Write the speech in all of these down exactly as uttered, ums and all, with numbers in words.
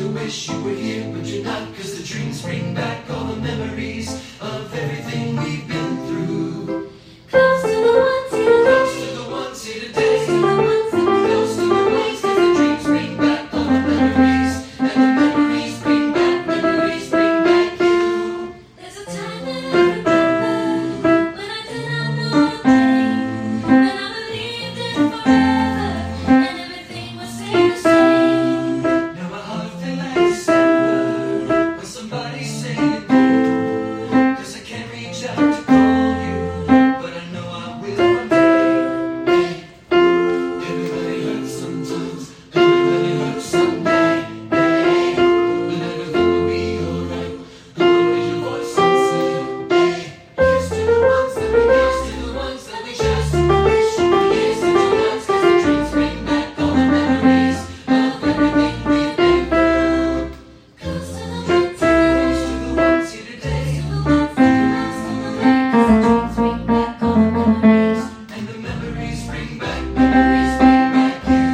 still wish you were here, but you're not, 'cause the dreams bring back all the memories of everything we've been through. Close to the ones here, Close to the ones here today. to the ones that Close to the ones, 'cause the dreams bring back all the memories, and the memories bring back, memories bring back you. There's a time that I remember when I did not know a thing, when I believed in forever and everything would stay the same. Now my heart feels like December when somebody's saying no, 'cause I can't reach out to call you, but I know I will one day. Everybody hurts sometimes, everybody hurts someday. But everything will be alright. Go on, raise your voice and say, hey. Here's to the ones that we here's to the ones that we just wish you were here. Here's to the ones, 'cause the dreams bring back all the memories of everything we've been through. Close to the ones Close to the ones here today, to the ones that lost on the way, 'cause the dreams bring back all the memories. and the memories bring back, memories bring back you.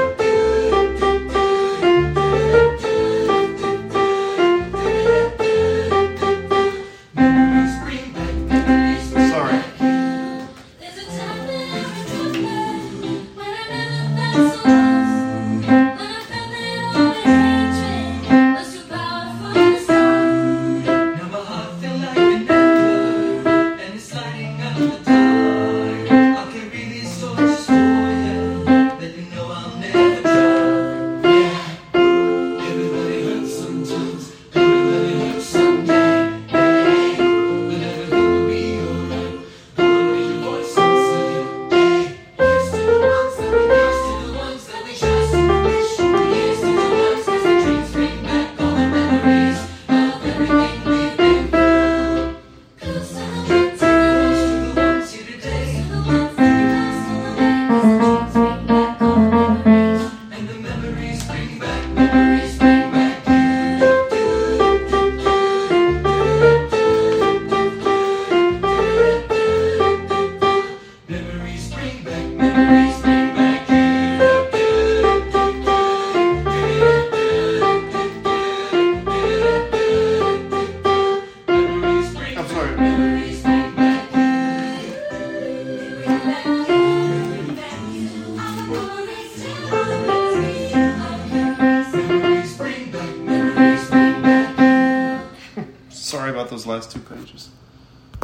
Memories bring back, memories bring Sorry. back you. There's a time that I remember when I never felt so lost, when I felt that all the hatred was too powerful to stop. Now my heart feel like an ember, and it's lighting up the dark. I'll carry these torches for you, let you know I'll never drop. Yeah, everybody hurts sometimes, everybody hurts someday. Hey, but everything will be alright. Go on, raise your voice and say, hey. Here's to the ones that we here's to the ones that we just wish you were. Here's to the ones, 'cause the dreams bring back all the memories of everything we've been through. Close to the ones Close to the ones here today, to the ones that lost on the way, 'cause the dreams bring back all the memories. and the memories bring back, memories bring back you. Memories bring back, memories bring back you. Memories bring I'm sorry. memories bring back you. Memories bring back, memories bring back you. Sorry about those last two pages.